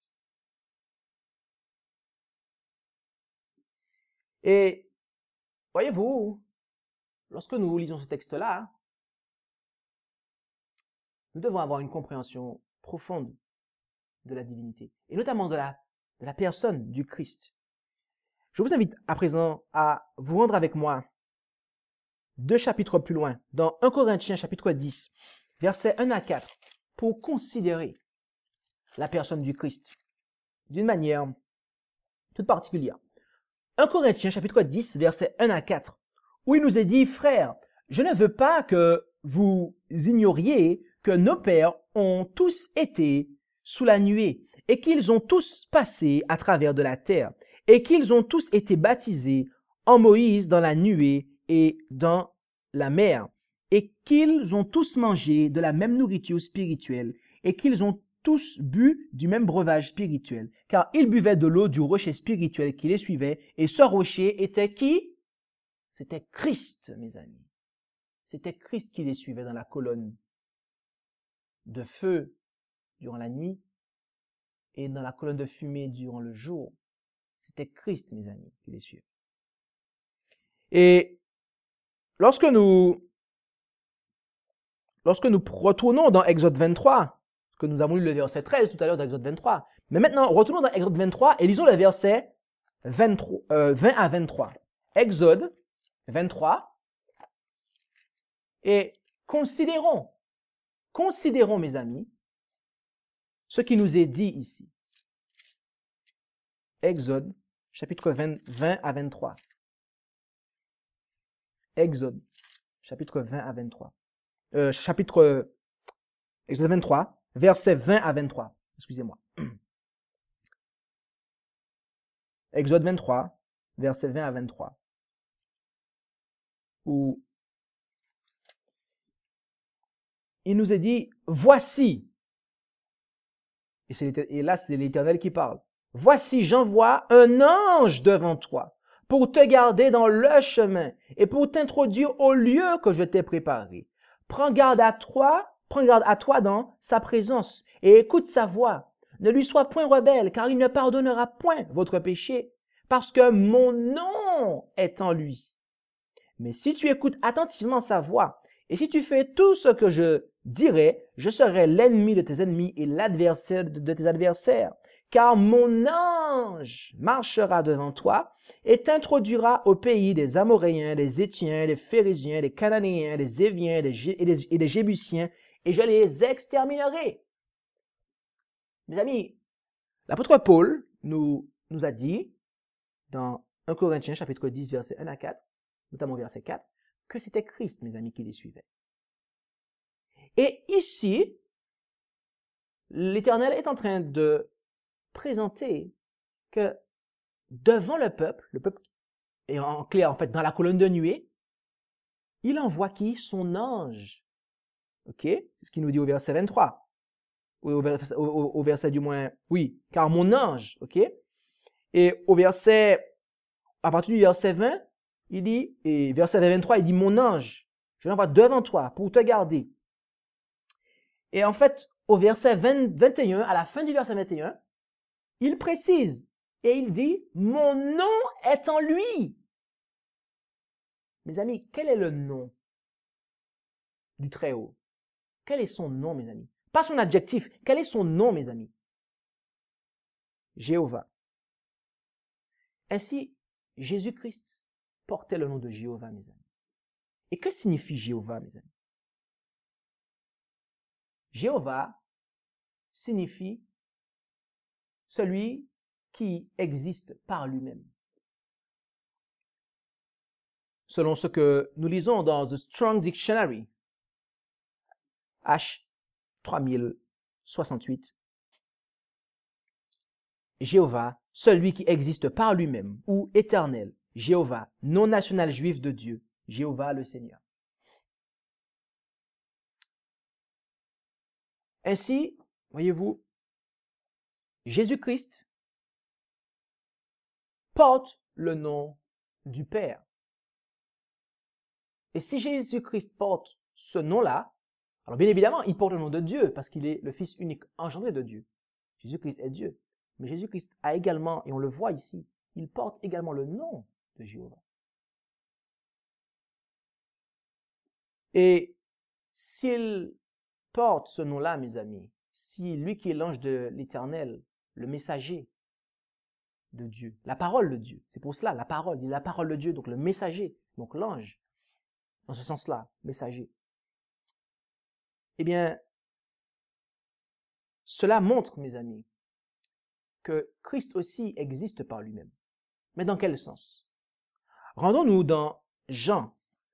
Speaker 1: Et, voyez-vous, lorsque nous lisons ce texte-là, nous devons avoir une compréhension profonde de la divinité, et notamment de la, de la personne du Christ. Je vous invite à présent à vous rendre avec moi deux chapitres plus loin, dans un Corinthiens chapitre dix, versets un à quatre, pour considérer la personne du Christ d'une manière toute particulière. un Corinthiens chapitre dix, versets un à quatre, où il nous est dit, frères, je ne veux pas que vous ignoriez que nos pères ont tous été sous la nuée et qu'ils ont tous passé à travers de la terre et qu'ils ont tous été baptisés en Moïse dans la nuée et dans la mer et qu'ils ont tous mangé de la même nourriture spirituelle et qu'ils ont tous bu du même breuvage spirituel, car ils buvaient de l'eau du rocher spirituel qui les suivait, et ce rocher était qui? C'était Christ, mes amis. C'était Christ qui les suivait dans la colonne de feu durant la nuit et dans la colonne de fumée durant le jour. C'était Christ, mes amis, qui les suivait. Et lorsque nous, lorsque nous retournons dans Exode vingt-trois, que nous avons lu le verset treize tout à l'heure d'Exode vingt-trois. Mais maintenant, retournons dans Exode vingt-trois et lisons le verset vingt-trois, euh, vingt à vingt-trois. Exode vingt-trois. Et considérons, considérons, mes amis, ce qui nous est dit ici. Exode, chapitre vingt, vingt à vingt-trois. Exode, chapitre vingt à vingt-trois. Euh, chapitre, Exode vingt-trois. Versets vingt à vingt-trois, excusez-moi. Exode vingt-trois, versets vingt à vingt-trois, où il nous est dit, voici, et, c'est, et là c'est l'Éternel qui parle, voici j'envoie un ange devant toi pour te garder dans le chemin et pour t'introduire au lieu que je t'ai préparé. Prends garde à toi, prends garde à toi dans sa présence et écoute sa voix. Ne lui sois point rebelle, car il ne pardonnera point votre péché, parce que mon nom est en lui. Mais si tu écoutes attentivement sa voix, et si tu fais tout ce que je dirai, je serai l'ennemi de tes ennemis et l'adversaire de tes adversaires. Car mon ange marchera devant toi et t'introduira au pays des Amoréens, des Étiens, des Phérésiens, des Cananéens, des Éviens des Gé- et, des, et des Jébusiens, et je les exterminerai. Mes amis, l'apôtre Paul nous, nous a dit dans un Corinthiens chapitre dix, versets un à quatre, notamment verset quatre, que c'était Christ, mes amis, qui les suivait. Et ici, l'Éternel est en train de présenter que devant le peuple, le peuple est en clair, en fait, dans la colonne de nuée, il envoie qui? Son ange. Ok? C'est ce qu'il nous dit au verset vingt-trois. Ou au verset, au, au verset du moins, oui, car mon ange, ok? Et au verset, à partir du verset vingt, il dit, et verset vingt-trois, il dit, mon ange, je l'envoie devant toi pour te garder. Et en fait, au verset vingt, vingt et un, à la fin du verset vingt et un, il précise et il dit, mon nom est en lui. Mes amis, quel est le nom du Très-Haut? Quel est son nom, mes amis? Pas son adjectif, quel est son nom, mes amis? Jéhovah. Ainsi, Jésus-Christ portait le nom de Jéhovah, mes amis. Et que signifie Jéhovah, mes amis? Jéhovah signifie celui qui existe par lui-même. Selon ce que nous lisons dans The Strong Dictionary, H trois mille soixante-huit, Jéhovah, celui qui existe par lui-même, ou éternel, Jéhovah, nom national juif de Dieu, Jéhovah le Seigneur. Ainsi, voyez-vous, Jésus-Christ porte le nom du Père. Et si Jésus-Christ porte ce nom-là, alors bien évidemment, il porte le nom de Dieu parce qu'il est le Fils unique engendré de Dieu. Jésus-Christ est Dieu. Mais Jésus-Christ a également, et on le voit ici, il porte également le nom de Jéhovah. Et s'il porte ce nom-là, mes amis, aussi lui qui est l'ange de l'Éternel, le messager de Dieu, la parole de Dieu. C'est pour cela, la parole, il est la parole de Dieu, donc le messager, donc l'ange, dans ce sens-là, messager. Eh bien, cela montre, mes amis, que Christ aussi existe par lui-même. Mais dans quel sens? Rendons-nous dans Jean,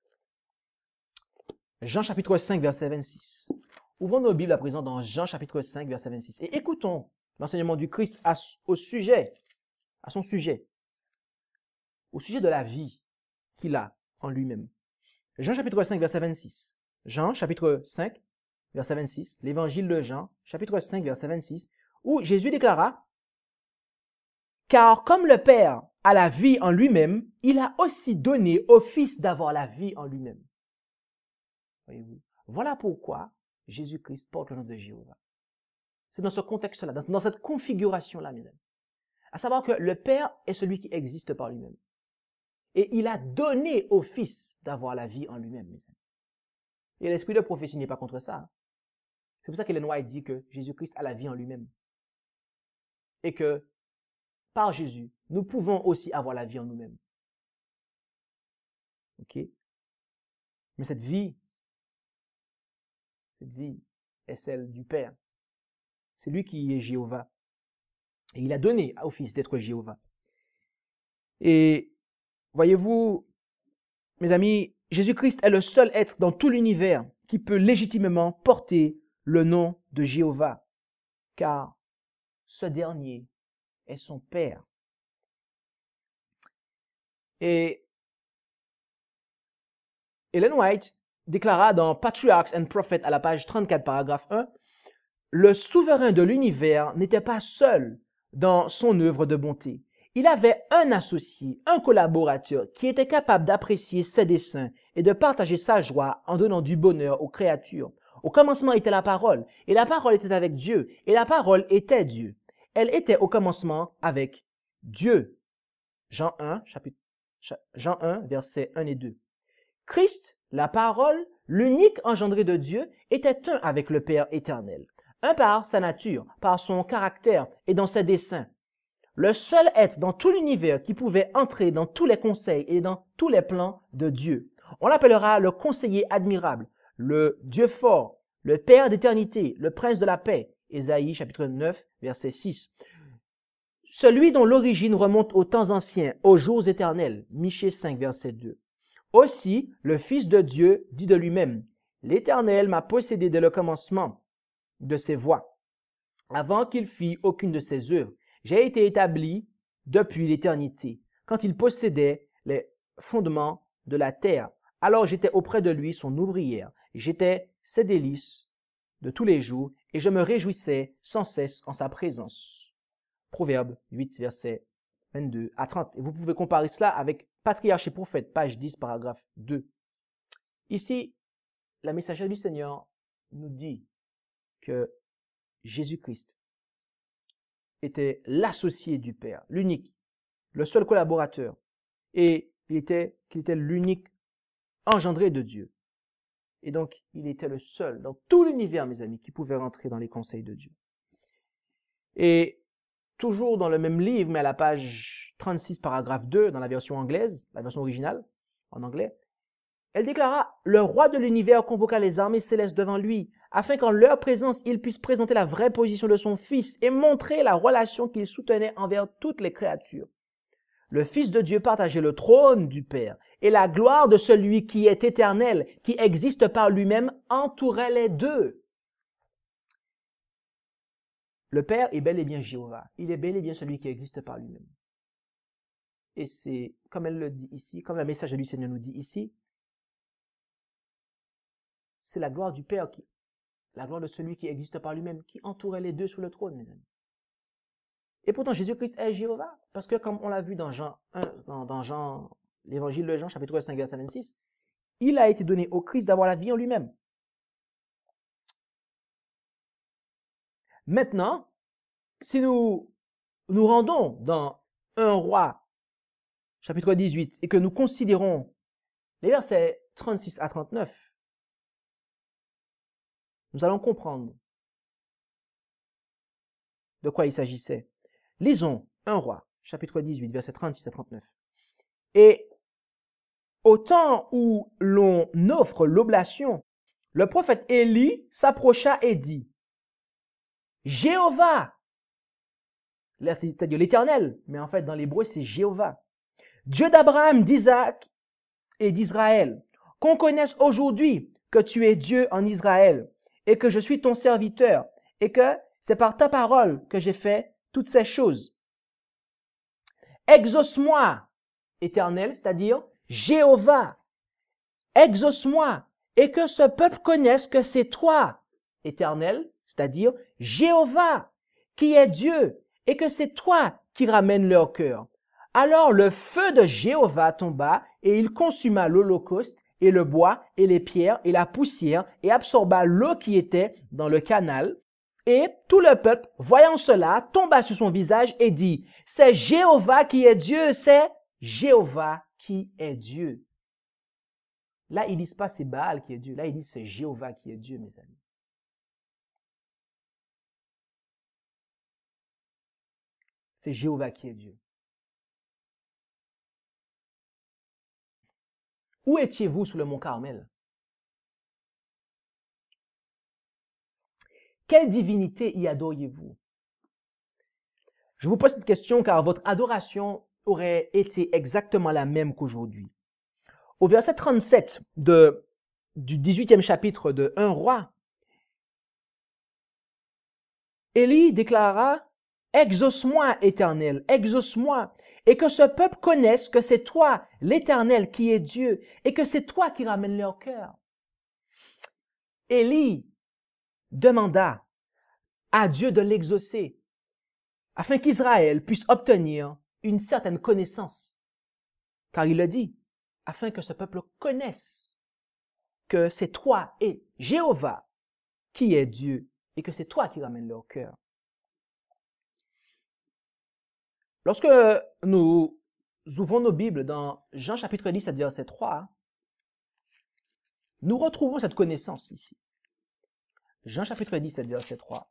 Speaker 1: Jean chapitre cinq, verset vingt-six. Ouvrons nos Bibles à présent dans Jean chapitre cinq, verset vingt-six. Et écoutons l'enseignement du Christ à, au sujet, à son sujet, au sujet de la vie qu'il a en lui-même. Jean chapitre cinq, verset vingt-six. Jean chapitre cinq, verset vingt-six. L'évangile de Jean, chapitre cinq, verset vingt-six, où Jésus déclara, « Car comme le Père a la vie en lui-même, il a aussi donné au Fils d'avoir la vie en lui-même. » Voyez-vous? Voilà pourquoi Jésus-Christ porte le nom de Jéhovah. C'est dans ce contexte-là, dans, dans cette configuration-là, mes amis. À savoir que le Père est celui qui existe par lui-même. Et il a donné au Fils d'avoir la vie en lui-même, mes amis. Et l'esprit de prophétie n'est pas contre ça. C'est pour ça qu'Ellen White dit que Jésus-Christ a la vie en lui-même. Et que, par Jésus, nous pouvons aussi avoir la vie en nous-mêmes. Ok? Mais cette vie, cette vie est celle du Père. C'est lui qui est Jéhovah. Et il a donné au Fils d'être Jéhovah. Et voyez-vous, mes amis, Jésus-Christ est le seul être dans tout l'univers qui peut légitimement porter le nom de Jéhovah, car ce dernier est son Père. Et Ellen White déclara dans Patriarchs and Prophets à la page trente-quatre, paragraphe un, « Le souverain de l'univers n'était pas seul dans son œuvre de bonté. Il avait un associé, un collaborateur qui était capable d'apprécier ses desseins et de partager sa joie en donnant du bonheur aux créatures. Au commencement était la parole, et la parole était avec Dieu, et la parole était Dieu. Elle était au commencement avec Dieu. » Jean un, chapitre, Jean un, versets un et deux. Christ, la parole, l'unique engendré de Dieu, était un avec le Père éternel. Un par sa nature, par son caractère et dans ses desseins. Le seul être dans tout l'univers qui pouvait entrer dans tous les conseils et dans tous les plans de Dieu. On l'appellera le conseiller admirable, le Dieu fort, le Père d'éternité, le Prince de la paix. Ésaïe chapitre neuf, verset six. Celui dont l'origine remonte aux temps anciens, aux jours éternels. Michée cinq, verset deux. Aussi, le Fils de Dieu dit de lui-même, « L'Éternel m'a possédé dès le commencement de ses voies, avant qu'il fît aucune de ses œuvres. J'ai été établi depuis l'éternité, quand il possédait les fondements de la terre. Alors j'étais auprès de lui son ouvrière, j'étais ses délices de tous les jours, et je me réjouissais sans cesse en sa présence. » Proverbe huit, verset vingt-deux à trente. Et vous pouvez comparer cela avec Patriarche et Prophète, page dix, paragraphe deux. Ici, la messagère du Seigneur nous dit que Jésus-Christ était l'associé du Père, l'unique, le seul collaborateur, et il était, qu'il était l'unique engendré de Dieu. Et donc, il était le seul dans tout l'univers, mes amis, qui pouvait rentrer dans les conseils de Dieu. Et toujours dans le même livre, mais à la page trente-six, paragraphe deux, dans la version anglaise, la version originale, en anglais, elle déclara « Le roi de l'univers convoqua les armées célestes devant lui, afin qu'en leur présence, il puisse présenter la vraie position de son Fils et montrer la relation qu'il soutenait envers toutes les créatures. Le Fils de Dieu partageait le trône du Père, et la gloire de celui qui est éternel, qui existe par lui-même, entourait les deux. » Le Père est bel et bien Jéhovah. Il est bel et bien celui qui existe par lui-même. Et c'est, comme elle le dit ici, comme le message du Seigneur nous dit ici, c'est la gloire du Père, qui, la gloire de celui qui existe par lui-même, qui entourait les deux sur le trône, mes amis. Et pourtant, Jésus-Christ est Jéhovah, parce que comme on l'a vu dans Jean un, dans, dans Jean, l'évangile de Jean, chapitre cinq, verset vingt-six, il a été donné au Christ d'avoir la vie en lui-même. Maintenant, si nous nous rendons dans un roi, chapitre dix-huit, et que nous considérons les versets trente-six à trente-neuf, nous allons comprendre de quoi il s'agissait. Lisons un roi, chapitre dix-huit, versets trente-six à trente-neuf. Et au temps où l'on offre l'oblation, le prophète Élie s'approcha et dit, Jéhovah, c'est-à-dire l'Éternel, mais en fait dans l'hébreu c'est Jéhovah, Dieu d'Abraham, d'Isaac et d'Israël, qu'on connaisse aujourd'hui que tu es Dieu en Israël et que je suis ton serviteur et que c'est par ta parole que j'ai fait toutes ces choses. Exauce-moi, Éternel, c'est-à-dire Jéhovah, exauce-moi et que ce peuple connaisse que c'est toi, Éternel, c'est-à-dire Jéhovah, qui est Dieu et que c'est toi qui ramènes leur cœur. Alors le feu de Jéhovah tomba et il consuma l'holocauste et le bois et les pierres et la poussière et absorba l'eau qui était dans le canal. Et tout le peuple, voyant cela, tomba sur son visage et dit, c'est Jéhovah qui est Dieu, c'est Jéhovah qui est Dieu. Là, ils disent pas c'est Baal qui est Dieu, là ils disent c'est Jéhovah qui est Dieu, mes amis. C'est Jéhovah qui est Dieu. Où étiez-vous sous le mont Carmel? Quelle divinité y adoriez-vous? Je vous pose cette question car votre adoration aurait été exactement la même qu'aujourd'hui. Au verset trente-sept de, du dix-huitième chapitre de un roi, Élie déclara, « Exauce-moi, Éternel, exauce-moi, et que ce peuple connaisse que c'est toi, l'Éternel, qui est Dieu, et que c'est toi qui ramènes leur cœur. » Élie demanda à Dieu de l'exaucer, afin qu'Israël puisse obtenir une certaine connaissance. Car il le dit, afin que ce peuple connaisse que c'est toi et Jéhovah qui est Dieu, et que c'est toi qui ramènes leur cœur. Lorsque nous ouvrons nos Bibles dans Jean chapitre dix, verset trois, nous retrouvons cette connaissance ici. Jean chapitre dix, verset trois.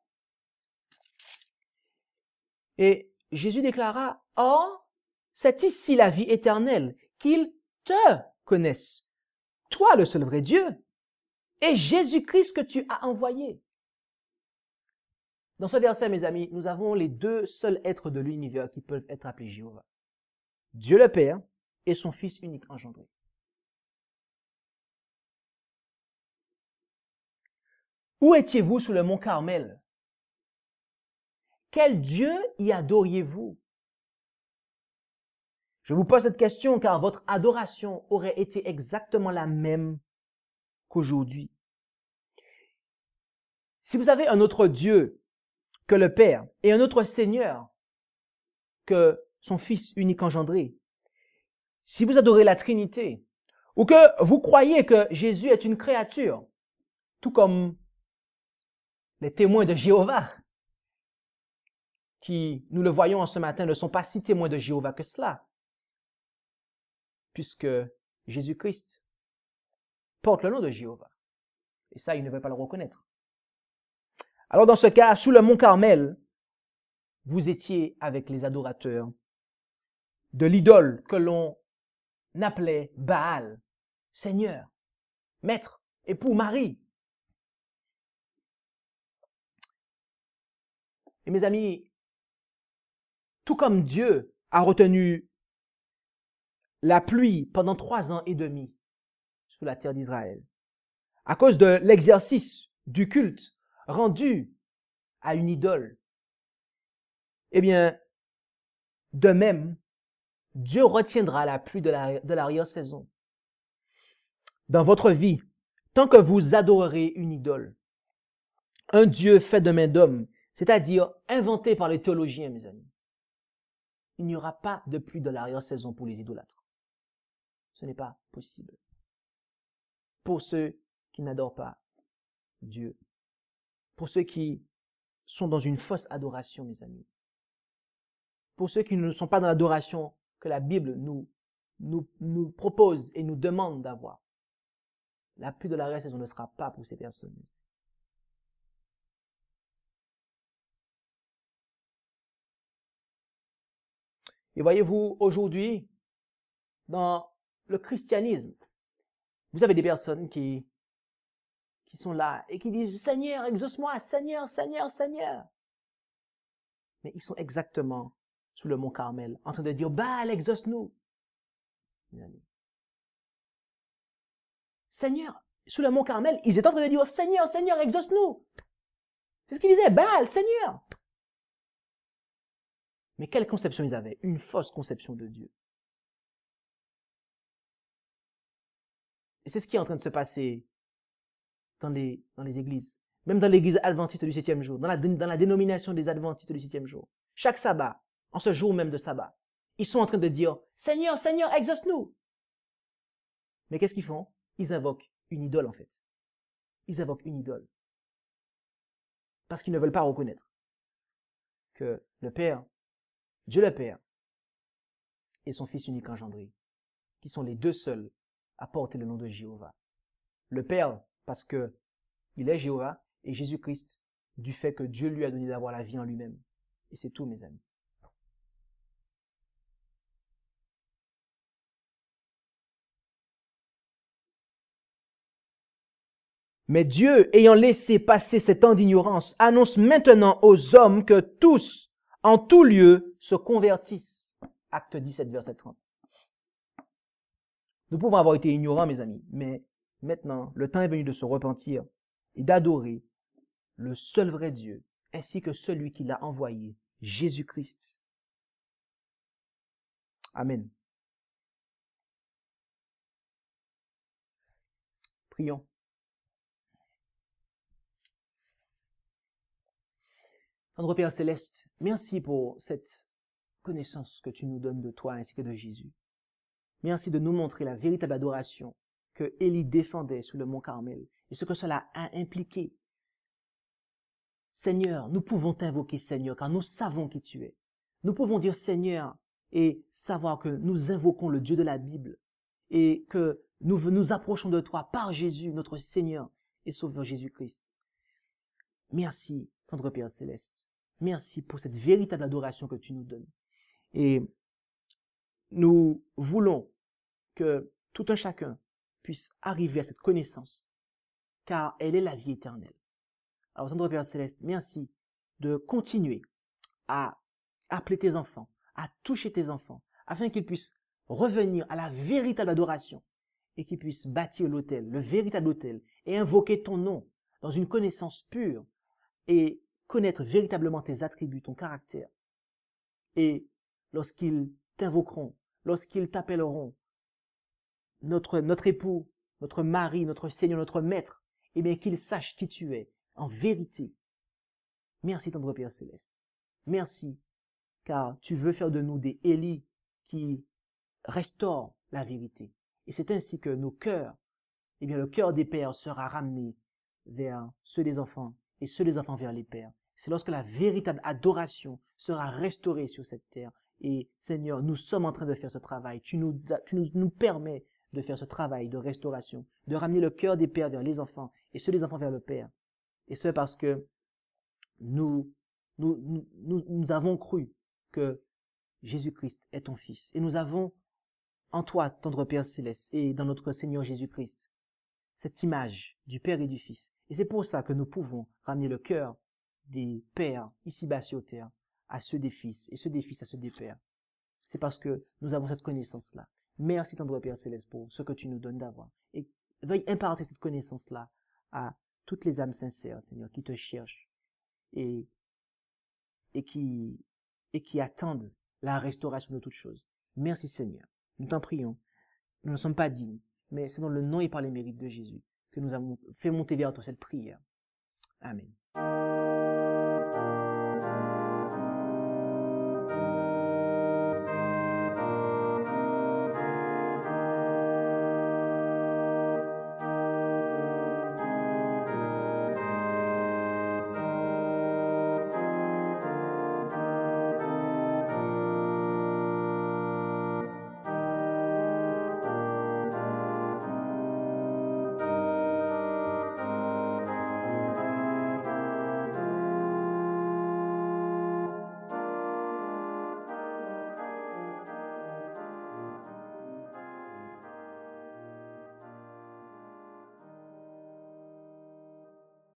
Speaker 1: Et Jésus déclara, « Or, c'est ici la vie éternelle, qu'ils te connaissent, toi le seul vrai Dieu, et Jésus-Christ que tu as envoyé. » Dans ce verset, mes amis, nous avons les deux seuls êtres de l'univers qui peuvent être appelés Jéhovah. Dieu le Père et son Fils unique engendré. Où étiez-vous sous le mont Carmel? Quel Dieu y adoriez-vous? Je vous pose cette question car votre adoration aurait été exactement la même qu'aujourd'hui. Si vous avez un autre Dieu que le Père et un autre Seigneur que son Fils unique engendré, si vous adorez la Trinité, ou que vous croyez que Jésus est une créature, tout comme les témoins de Jéhovah, qui, nous le voyons en ce matin, ne sont pas si témoins de Jéhovah que cela, puisque Jésus-Christ porte le nom de Jéhovah. Et ça, ils ne veulent pas le reconnaître. Alors dans ce cas, sous le mont Carmel, vous étiez avec les adorateurs de l'idole que l'on appelait Baal, Seigneur, Maître, époux, mari. Et mes amis, tout comme Dieu a retenu la pluie pendant trois ans et demi sur la terre d'Israël, à cause de l'exercice du culte rendu à une idole, eh bien, de même, Dieu retiendra la pluie de l'arrière-saison dans votre vie tant que vous adorerez une idole, un Dieu fait de main d'homme, c'est-à-dire inventé par les théologiens, mes amis. Il n'y aura pas de pluie de l'arrière-saison pour les idolâtres. Ce n'est pas possible. Pour ceux qui n'adorent pas Dieu, pour ceux qui sont dans une fausse adoration, mes amis, pour ceux qui ne sont pas dans l'adoration que la Bible nous, nous, nous propose et nous demande d'avoir, la pluie de l'arrière-saison ne sera pas pour ces personnes. Et voyez-vous, aujourd'hui, dans le christianisme, vous avez des personnes qui, qui sont là et qui disent « Seigneur, exauce-moi, Seigneur, Seigneur, Seigneur ». Mais ils sont exactement sous le mont Carmel, en train de dire « Baal, exauce-nous ». Seigneur, sous le mont Carmel, ils étaient en train de dire « Seigneur, Seigneur, exauce-nous ». C'est ce qu'ils disaient « Baal, Seigneur ». Mais quelle conception ils avaient? Une fausse conception de Dieu. Et c'est ce qui est en train de se passer dans les, dans les églises. Même dans l'église adventiste du septième jour, dans la, dans la dénomination des adventistes du septième jour. Chaque sabbat, en ce jour même de sabbat, ils sont en train de dire « Seigneur, Seigneur, exauce-nous ». Mais qu'est-ce qu'ils font? Ils invoquent une idole en fait. Ils invoquent une idole. Parce qu'ils ne veulent pas reconnaître que le Père, Dieu le Père, et son Fils unique engendré, qui sont les deux seuls à porter le nom de Jéhovah. Le Père, parce que il est Jéhovah, et Jésus-Christ, du fait que Dieu lui a donné d'avoir la vie en lui-même. Et c'est tout, mes amis. Mais Dieu, ayant laissé passer ces temps d'ignorance, annonce maintenant aux hommes que tous, en tout lieu, se convertissent. Acte dix-sept, verset trente. Nous pouvons avoir été ignorants, mes amis, mais maintenant, le temps est venu de se repentir et d'adorer le seul vrai Dieu, ainsi que celui qui l'a envoyé, Jésus-Christ. Amen. Prions. Tendre Père Céleste, merci pour cette connaissance que tu nous donnes de toi ainsi que de Jésus. Merci de nous montrer la véritable adoration que Élie défendait sous le mont Carmel et ce que cela a impliqué. Seigneur, nous pouvons t'invoquer, Seigneur, car nous savons qui tu es. Nous pouvons dire Seigneur et savoir que nous invoquons le Dieu de la Bible et que nous nous approchons de toi par Jésus, notre Seigneur et Sauveur Jésus-Christ. Merci, tendre Père Céleste. Merci pour cette véritable adoration que tu nous donnes. Et nous voulons que tout un chacun puisse arriver à cette connaissance, car elle est la vie éternelle. Alors, tendre Père Céleste, merci de continuer à appeler tes enfants, à toucher tes enfants, afin qu'ils puissent revenir à la véritable adoration et qu'ils puissent bâtir l'autel, le véritable autel, et invoquer ton nom dans une connaissance pure et connaître véritablement tes attributs, ton caractère. Et lorsqu'ils t'invoqueront, lorsqu'ils t'appelleront notre, notre époux, notre mari, notre Seigneur, notre Maître, eh bien qu'ils sachent qui tu es, en vérité. Merci, tendre Père Céleste. Merci, car tu veux faire de nous des Élie qui restaurent la vérité. Et c'est ainsi que nos cœurs, eh bien le cœur des pères sera ramené vers ceux des enfants et ceux des enfants vers les pères. C'est lorsque la véritable adoration sera restaurée sur cette terre. Et Seigneur, nous sommes en train de faire ce travail. Tu nous, tu nous, nous permets de faire ce travail de restauration, de ramener le cœur des pères vers les enfants et ceux des enfants vers le Père. Et ce parce que nous, nous, nous, nous, nous avons cru que Jésus-Christ est ton Fils. Et nous avons en toi, tendre Père Céleste, et dans notre Seigneur Jésus-Christ, cette image du Père et du Fils. Et c'est pour ça que nous pouvons ramener le cœur des pères ici-bas sur terre à ceux des fils, et ceux des fils à ceux des pères. C'est parce que nous avons cette connaissance-là. Merci, tendre Père Céleste, pour ce que tu nous donnes d'avoir. Et veuille impartir cette connaissance-là à toutes les âmes sincères, Seigneur, qui te cherchent et, et, qui, et qui attendent la restauration de toutes choses. Merci, Seigneur. Nous t'en prions. Nous ne sommes pas dignes, mais c'est dans le nom et par les mérites de Jésus que nous avons fait monter vers toi cette prière. Amen.